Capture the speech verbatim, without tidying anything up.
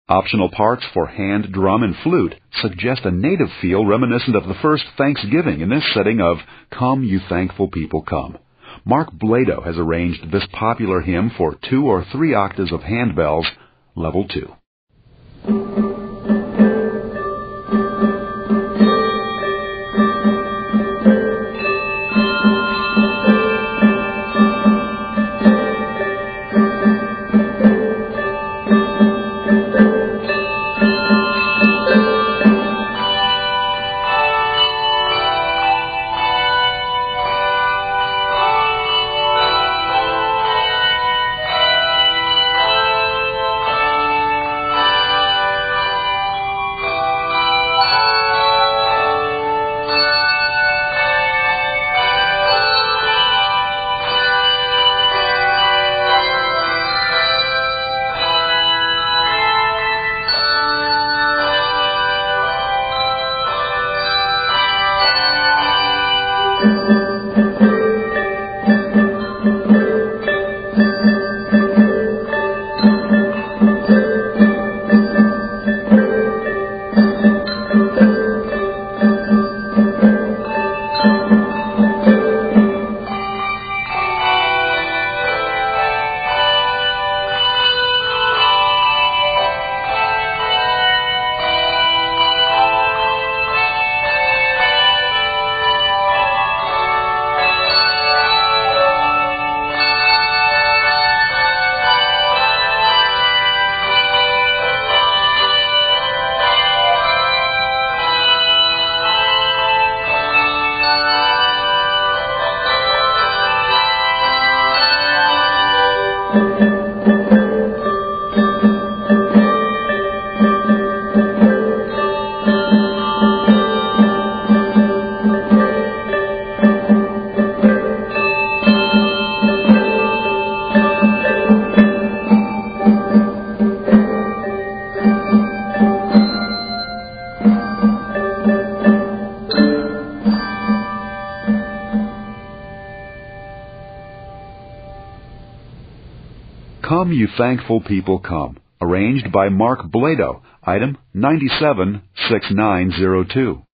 Optional parts for hand, drum, and flute suggest a native feel reminiscent of the first Thanksgiving in this setting of Come, You Thankful People, Come. Mark Blado has arranged this popular hymn for two or three octaves of handbells, level two. Come, You Thankful People, Come, arranged by Mark Blado, item nine seven six nine zero two.